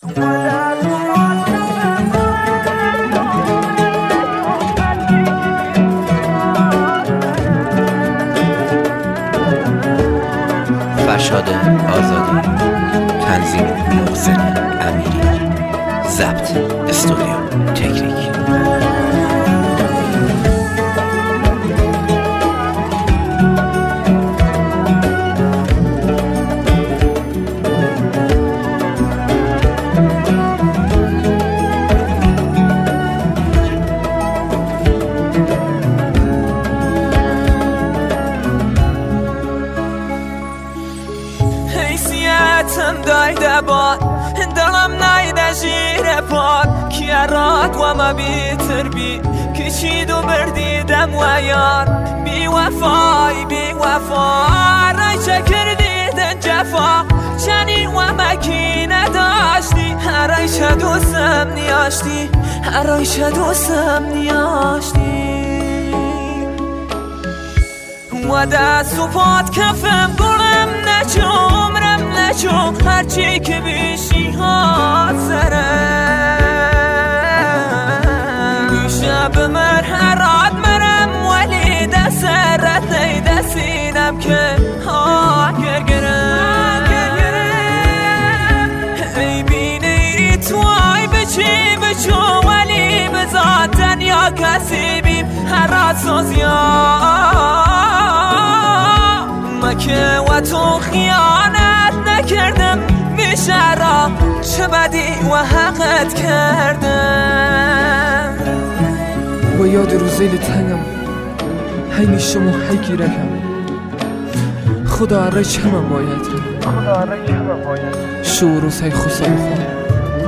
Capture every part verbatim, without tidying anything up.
فرشاد آزادی، تنظیم محسن امیری، ضبط استودیو تکنیک. حیثیتم دایده باد دلم نایده زیر پاد که راد و ما بیتر بی کشید و بردیدم و یار بی وفای بی وفا رای چه کردیدن جفا چنین و مکینه داشتی هرای چه دوستم نیاشتی هرای چه دوستم نیاشتی و دست و پاد کفم گلم نچو عمرم نچو هرچی که بیشی هات سرم شب مر هراد مرم ولی دست رد نیده سینم که ها گرگرم ای بینی توی بچی بچو ولی بذاتن یا کسی بیم هرات سوزیان که و تو خیانت نکردم میشه را چه بدی و حقت کردم و یاد روزیل تنگم هی نیشم و هی گیرکم خدا اره چه من باید خدا اره چه من باید شعور و سی خسای خود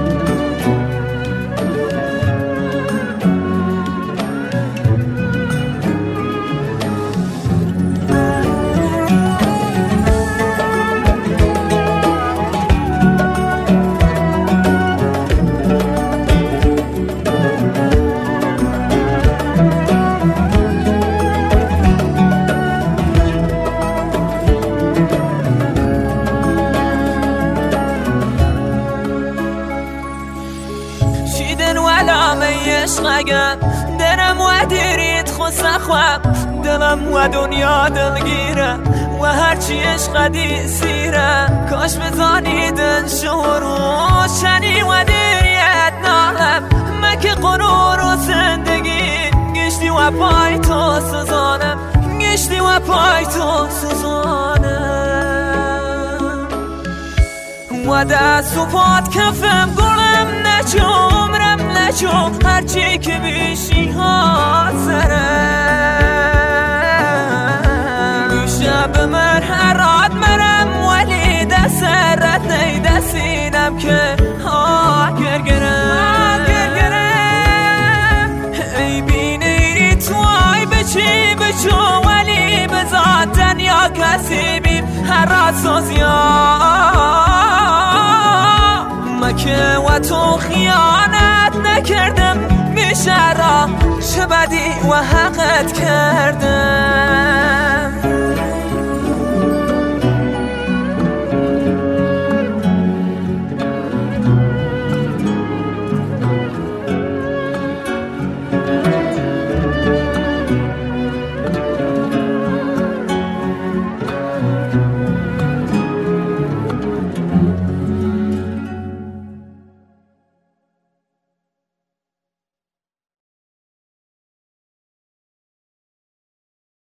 عشقگم درم و دیرید خوصه خواب دلم و دنیا دلگیره و هرچی عشق دی سیره کاش بزانیدن شور و شنی و دیریت نالم مک قرور و زندگی گشتی و پای تو سزانم گشتی و پای تو سزانم و دست و پاد کفم گلم نچو عمرم نچو هرچی که بیشی ها سرم شب مر هراد مرم ولی دست رد نیده سینم که ها گرگرم ای بینی توی بچی بچو ولی بذاتن یا کسی بیم هرات سوزیان که و تو خیانت نکردم میشه را چه بدی و حقت کردم